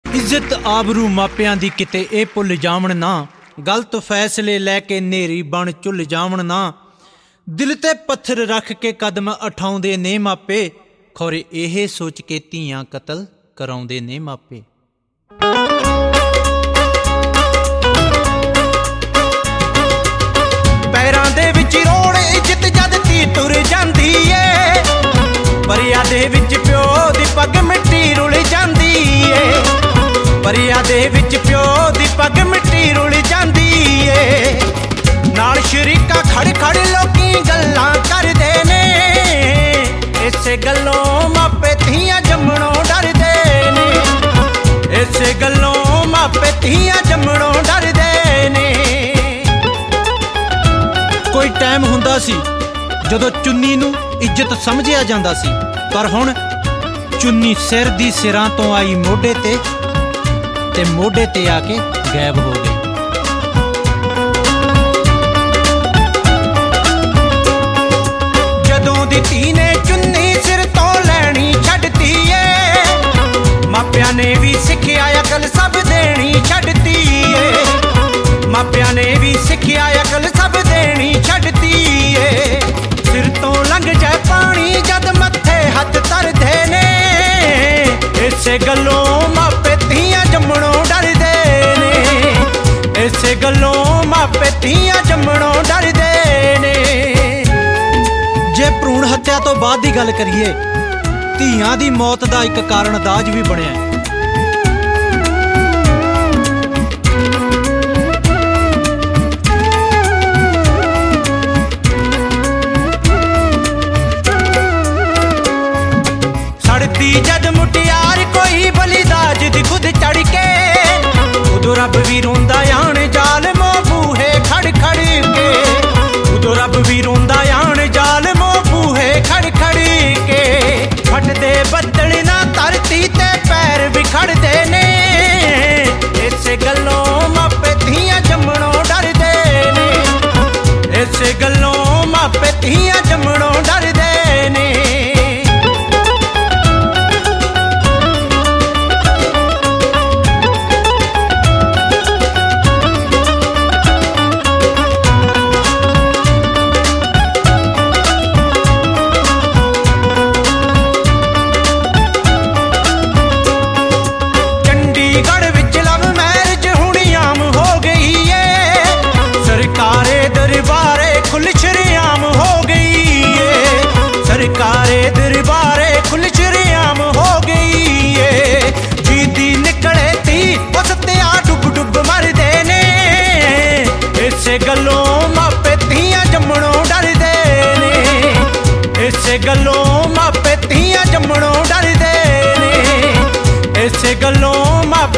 ਇੱਜ਼ਤ ਆਬਰੂ ਮਾਪਿਆਂ ਦੀ ਕਿਤੇ ਇਹ ਭੁੱਲ ਜਾਵਣ ਨਾ, ਗਲਤ ਫੈਸਲੇ ਲੈ ਕੇ ਨੇਰੀ ਬਣ ਝੁੱਲ ਜਾਵਣ ਨਾ। ਦਿਲ ਤੇ ਪੱਥਰ ਰੱਖ ਕੇ ਕਦਮ ਉਠਾਉਂਦੇ ਨੇ ਮਾਪੇ, ਖੌਰੇ ਇਹ ਸੋਚ ਕੇ ਧੀਆਂ ਕਤਲ ਕਰਾਉਂਦੇ ਨੇ ਮਾਪੇ। ਪੈਰਾਂ ਦੇ ਵਿੱਚ ਰੋੜ ਇੱਜ਼ਤ ਜਦ ਧੀ ਤੁਰ ਜਾਂਦੀ ਏ, ਪਰਿਆ ਦੇ ਵਿੱਚ ਪਿਓ ਦੀ ਪੱਗ ਮਿੱਟੀ ਰੁਲ ਜਾਂਦੀ ਏ, ਪਰਿਆ ਦੇ ਵਿੱਚ ਪਿਓ ਦੀ ਪੱਗ ਮਿੱਟੀ ਰੁਲ ਜਾਂਦੀ ਏ। ਨਾਲ ਸ਼ਰੀਕਾ ਖੜ ਖੜ ਲੋਕੀ ਗੱਲਾਂ ਕਰਦੇ ਨੇ, ਇਸੇ ਗੱਲੋਂ ਮਾਪੇ ਧੀਆਂ ਜੰਮਣੋਂ ਡਰਦੇ ਨੇ, ਇਸੇ ਗੱਲੋਂ ਮਾਪੇ ਧੀਆਂ ਜੰਮਣੋਂ ਡਰਦੇ ਨੇ। ਕੋਈ ਟਾਈਮ ਹੁੰਦਾ ਸੀ ਜਦੋਂ ਚੁੰਨੀ ਨੂੰ ਇੱਜ਼ਤ ਸਮਝਿਆ ਜਾਂਦਾ ਸੀ, ਪਰ ਹੁਣ ਚੁੰਨੀ ਸਿਰ ਦੀ ਸਿਰਾਂ ਤੋਂ ਆਈ ਮੋਢੇ ਤੇ ਮੋਢੇ ਤੇ ਆ ਕੇ ਗਾਇਬ ਹੋ ਗਈ। ਜਦੋਂ ਦੀ ਧੀ ਨੇ ਚੁੰਨੀ ਸਿਰ ਤੋਂ ਲੈਣੀ ਛੱਡਤੀ ਏ, ਮਾਪਿਆਂ ਨੇ ਵੀ ਸਿੱਖਿਆ ਅਕਲ ਸਭ ਦੇਣੀ ਛੱਡਤੀ ਏ, ਮਾਪਿਆਂ ਨੇ ਵੀ ਸਿੱਖਿਆ ਅਕਲ ਸਭ ਦੇਣੀ ਛੱਡਤੀ ਏ। ਸਿਰ ਤੋਂ ਲੰਘ ਜਾਏ ਪਾਣੀ ਜਦ ਮੱਥੇ ਹੱਥ ਧਰਦੇ ਨੇ, ਇਸੇ ਗੱਲੋਂ ਮਾਪੇ ਧੀਆਂ ਜੰਮਣੋਂ ਡਰਦੇ ਨੇ, ਇਸੇ ਗੱਲੋਂ ਮਾਪੇ ਧੀਆਂ ਜੰਮਣੋਂ ਡਰਦੇ ਨੇ। ਜੇ ਭਰੂਣ ਹੱਤਿਆ ਤੋਂ ਬਾਅਦ ਦੀ ਗੱਲ ਕਰੀਏ, ਧੀਆਂ ਦੀ ਮੌਤ ਦਾ ਇੱਕ ਕਾਰਨ ਦਾਜ ਵੀ ਬਣਿਆ। ਸੜਦੀ ਜਦ ਮੁਟਿਆਰ ਕੋਈ ਬਲੀਦਾਜ ਦੀ ਖੁਦ ਚੜ ਕੇ, ਉਦੋਂ ਰੱਬ ਵੀ ਰੋਂਦਾ ਆਣ ਜ਼ਾਲਮੋ ਬੂਹੇ ਖੜ ਖੜ ਕੇ, ਉਦੋਂ ਰੱਬ ਵੀ ਰੋਂਦਾ ਆਣ ਜ਼ਾਲਮੋ ਬੂਹੇ ਖੜ ਖੜ ਕੇ। ਫਟਦੇ ਬੱਦਲ ਨਾ ਧਰਤੀ ਤੇ ਪੈਰ ਵੀ ਖੜਦੇ ਨੇ, ਇਸੇ ਗੱਲੋਂ ਮਾਪੇ ਧੀਆਂ ਜੰਮਣੋਂ ਡਰਦੇ ਨੇ, ਇਸੇ ਗੱਲੋਂ ਮਾਪੇ ਧੀਆਂ ਜੰਮਣੋਂ ਡਰਦੇ ਨੇ। ਸਰਕਾਰੇ ਦਰਬਾਰੇ ਖੁੱਲ ਸ਼ਰੇਆਮ ਹੋ ਗਈ ਏ, ਜੀਦੀ ਨਿਕਲੇ ਤੀ ਉਸ ਤੇ ਆ ਡੁੱਬ ਡੁੱਬ ਮਰਦੇ ਨੇ, ਇਸੇ ਗੱਲੋਂ ਮਾਪੇ ਧੀਆਂ ਜੰਮਣੋਂ ਡਰਦੇ ਨੇ, ਇਸੇ ਗੱਲੋਂ ਮਾਪੇ ਧੀਆਂ ਜੰਮਣੋਂ ਡਰਦੇ ਨੇ, ਇਸੇ ਗੱਲੋਂ